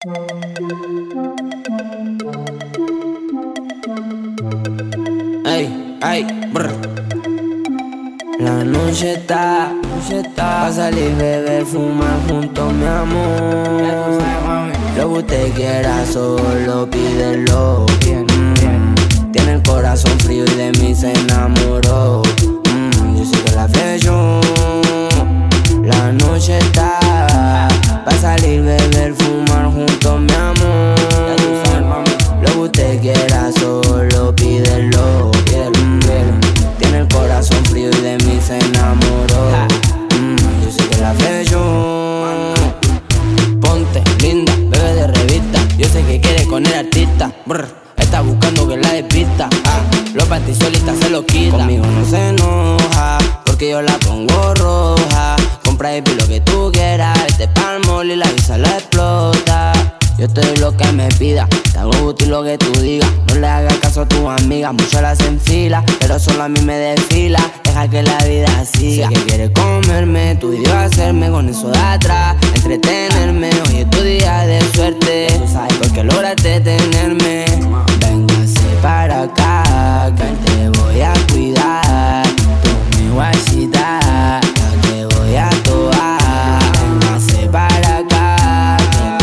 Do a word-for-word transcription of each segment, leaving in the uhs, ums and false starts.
Ey, ey, brr. La noche está, noche está pa' salir, beber, fumar juntos, mi amor. Lo que usted quiera, solo pídelo. Mm. Tiene el corazón frío y de mí se enamoró. Mm. Yo sé que la flechó. La noche está pa' salir, beber, fumar juntos, mi amor. Lo que usted quiera, solo pídelo. Tiene el corazón frío y de mí se enamoró. Mm, yo sé que la flechó. Ponte linda, bebé de revista. Yo sé que quiere con el artista. Brr, está buscando que la despista. Ah, lo partí solita se lo quita. Conmigo no se enoja, porque yo la pongo roja. Compra y lo que tú quieras. Vete pa'l mall y la visa la explota. Yo te doy lo que me pida, te hago útil lo que tú digas. No le hagas caso a tus amigas, muchas las enfila, pero solo a mí me desfila. Deja que la vida siga. Sé que quieres comerme, tu video hacerme con eso de atrás, entretenerme. Hoy es tu día de suerte, tú sabes por qué lograste tenerme. Véngase para acá, que te voy a cuidar. Tú mi guachita, la que voy a toar. Véngase para acá,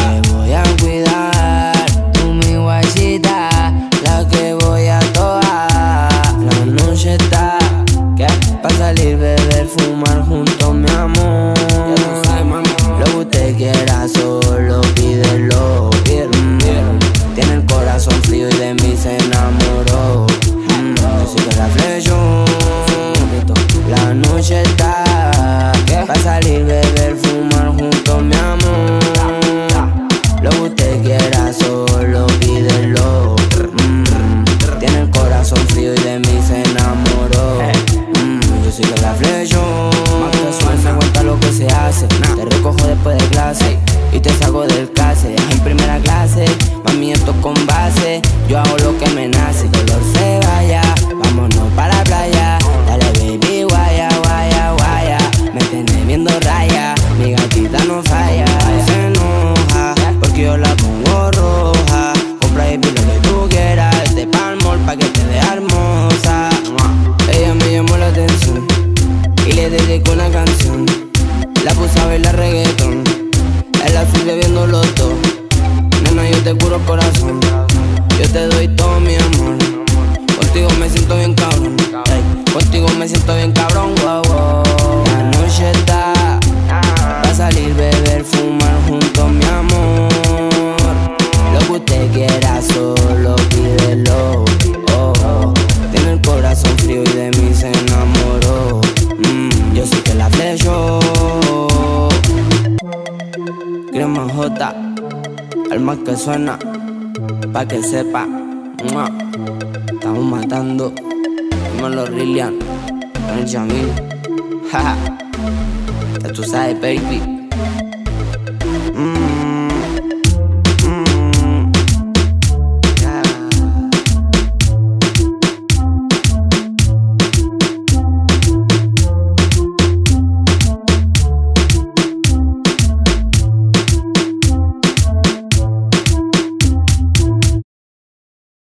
la que voy a toar. La noche está, ¿qué? Pa' salir, beber, fumar juntos, mi amor. Ya tú sabes, mami. Lo que usted quiera, solo pídelo. Mm. Tiene el corazón frío y de mí se enamoró. Mm. Yo sé que la flechó. La noche está, ¿qué? Pa' salir, beber, fumar juntos, mi amor. Lo que usted quiera, solo pídelo. Mm. Tiene el corazón frío y de mí se enamoró. Mm. Yo soy que la flechó. Más se cuenta lo que se hace. Te recojo después de clase y te saco del case. En primera clase, mami, esto con base. Yo hago lo que me nace. El dolor se vaya, vámonos para la playa. Dale baby, guaya, guaya, guaya. Me tenés viendo raya, mi gatita no falla. Se enoja porque yo la pongo roja. Compra y lo que tú quieras. Vete pa'l mall pa' que te vea hermosa. Ella me llamó la atención y le dedico una canción. La puse a bailar reggaetón, el azul bebiendo los dos. Nena, yo te curo el corazón, yo te doy todo mi amor. Contigo me siento bien cabrón, ey. Contigo me siento bien cabrón, wow, wow. La noche está pa' salir, beber, fumar juntos, mi amor. Lo que usted quiera, solo pídelo. Oh, oh. Tiene el corazón frío y de mí se enamoró. Mm, yo sé que la flechó. Crema J, alma que suena, pa' que sepa. Mua. Estamos matando. Dímelo, Rillian, con el Jamil. Jaja. Ya tú sabes, baby.